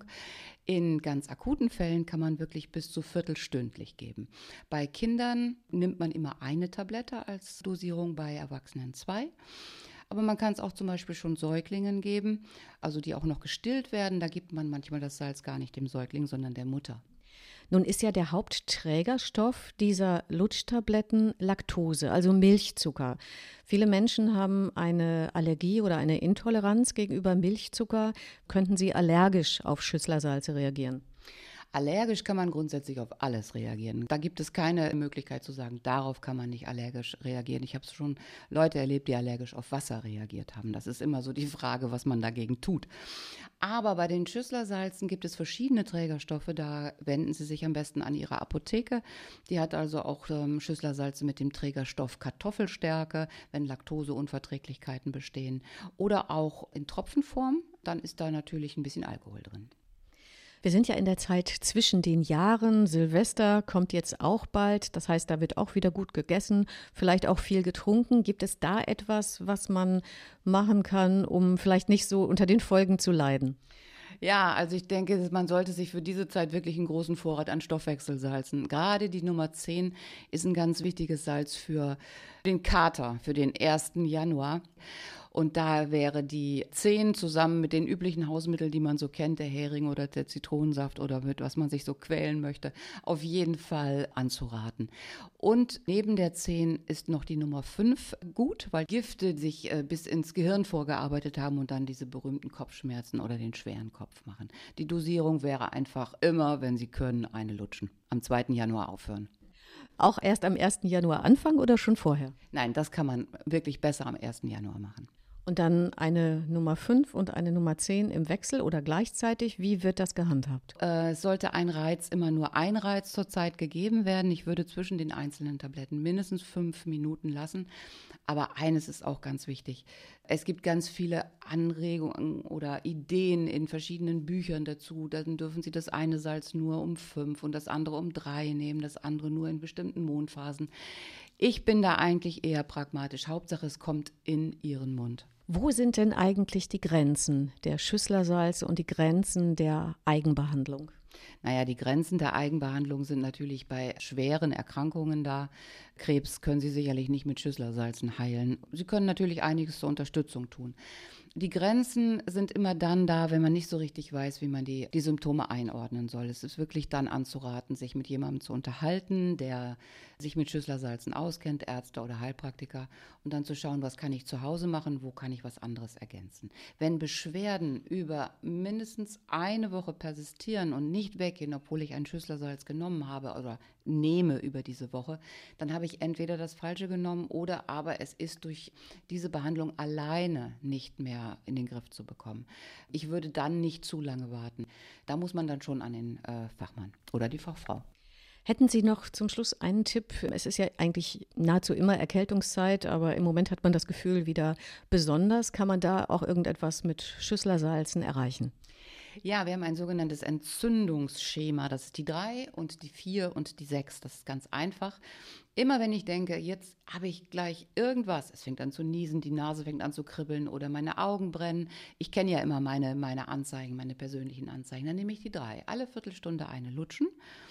In ganz akuten Fällen kann man wirklich bis zu viertelstündlich geben. Bei Kindern nimmt man immer eine Tablette als Dosierung, bei Erwachsenen zwei. Aber man kann es auch zum Beispiel schon Säuglingen geben, also die auch noch gestillt werden. Da gibt man manchmal das Salz gar nicht dem Säugling, sondern der Mutter. Nun ist ja der Hauptträgerstoff dieser Lutschtabletten Laktose, also Milchzucker. Viele Menschen haben eine Allergie oder eine Intoleranz gegenüber Milchzucker. Könnten sie allergisch auf Schüsslersalze reagieren? Allergisch kann man grundsätzlich auf alles reagieren. Da gibt es keine Möglichkeit zu sagen, darauf kann man nicht allergisch reagieren. Ich habe schon Leute erlebt, die allergisch auf Wasser reagiert haben. Das ist immer so die Frage, was man dagegen tut. Aber bei den Schüsslersalzen gibt es verschiedene Trägerstoffe. Da wenden Sie sich am besten an Ihre Apotheke. Die hat also auch ähm, Schüsslersalze mit dem Trägerstoff Kartoffelstärke, wenn Laktoseunverträglichkeiten bestehen. Oder auch in Tropfenform, dann ist da natürlich ein bisschen Alkohol drin. Wir sind ja in der Zeit zwischen den Jahren. Silvester kommt jetzt auch bald. Das heißt, da wird auch wieder gut gegessen, vielleicht auch viel getrunken. Gibt es da etwas, was man machen kann, um vielleicht nicht so unter den Folgen zu leiden? Ja, also ich denke, man sollte sich für diese Zeit wirklich einen großen Vorrat an Stoffwechselsalzen. Gerade die Nummer zehn ist ein ganz wichtiges Salz für den Kater, für den ersten Januar. Und da wäre die zehn zusammen mit den üblichen Hausmitteln, die man so kennt, der Hering oder der Zitronensaft oder mit was man sich so quälen möchte, auf jeden Fall anzuraten. Und neben der zehn ist noch die Nummer fünf gut, weil Gifte sich äh, bis ins Gehirn vorgearbeitet haben und dann diese berühmten Kopfschmerzen oder den schweren Kopf machen. Die Dosierung wäre einfach immer, wenn Sie können, eine lutschen. Am zweiten Januar aufhören. Auch erst am ersten Januar anfangen oder schon vorher? Nein, das kann man wirklich besser am ersten Januar machen. Und dann eine Nummer fünf und eine Nummer zehn im Wechsel oder gleichzeitig? Wie wird das gehandhabt? Äh, es sollte ein Reiz, immer nur ein Reiz zur Zeit gegeben werden. Ich würde zwischen den einzelnen Tabletten mindestens fünf Minuten lassen. Aber eines ist auch ganz wichtig. Es gibt ganz viele Anregungen oder Ideen in verschiedenen Büchern dazu. Dann dürfen Sie das eine Salz nur um fünf und das andere um drei nehmen, das andere nur in bestimmten Mondphasen. Ich bin da eigentlich eher pragmatisch. Hauptsache, es kommt in Ihren Mund. Wo sind denn eigentlich die Grenzen der Schüsslersalze und die Grenzen der Eigenbehandlung? Naja, die Grenzen der Eigenbehandlung sind natürlich bei schweren Erkrankungen da. Krebs können Sie sicherlich nicht mit Schüsslersalzen heilen. Sie können natürlich einiges zur Unterstützung tun. Die Grenzen sind immer dann da, wenn man nicht so richtig weiß, wie man die, die Symptome einordnen soll. Es ist wirklich dann anzuraten, sich mit jemandem zu unterhalten, der sich mit Schüsslersalzen auskennt, Ärzte oder Heilpraktiker, und dann zu schauen, was kann ich zu Hause machen, wo kann ich was anderes ergänzen. Wenn Beschwerden über mindestens eine Woche persistieren und nicht weggehen, obwohl ich ein Schüsslersalz genommen habe oder nehme über diese Woche, dann habe ich entweder das Falsche genommen oder aber es ist durch diese Behandlung alleine nicht mehr in den Griff zu bekommen. Ich würde dann nicht zu lange warten. Da muss man dann schon an den äh, Fachmann oder die Fachfrau. Hätten Sie noch zum Schluss einen Tipp? Es ist ja eigentlich nahezu immer Erkältungszeit, aber im Moment hat man das Gefühl wieder besonders. Kann man da auch irgendetwas mit Schüsslersalzen erreichen? Ja, wir haben ein sogenanntes Entzündungsschema. Das ist die drei und die vier und die sechs. Das ist ganz einfach. Immer wenn ich denke, jetzt habe ich gleich irgendwas, es fängt an zu niesen, die Nase fängt an zu kribbeln oder meine Augen brennen. Ich kenne ja immer meine, meine Anzeigen, meine persönlichen Anzeigen. Dann nehme ich die drei. Alle Viertelstunde eine lutschen,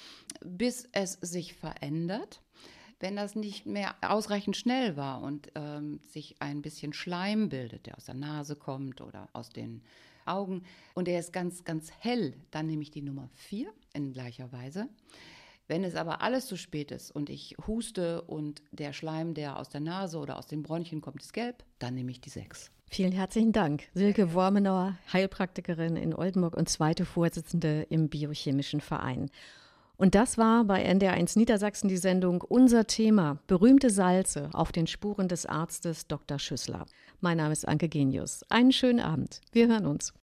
bis es sich verändert. Wenn das nicht mehr ausreichend schnell war und ähm, sich ein bisschen Schleim bildet, der aus der Nase kommt oder aus den Augen und der ist ganz, ganz hell, dann nehme ich die Nummer vier in gleicher Weise. Wenn es aber alles zu spät ist und ich huste und der Schleim, der aus der Nase oder aus den Bronchien kommt, ist gelb, dann nehme ich die sechs. Vielen herzlichen Dank. Silke Wormenauer, Heilpraktikerin in Oldenburg und zweite Vorsitzende im Biochemischen Verein. Und das war bei N D R eins Niedersachsen die Sendung Unser Thema, berühmte Salze auf den Spuren des Arztes Doktor Schüssler. Mein Name ist Anke Genius. Einen schönen Abend. Wir hören uns.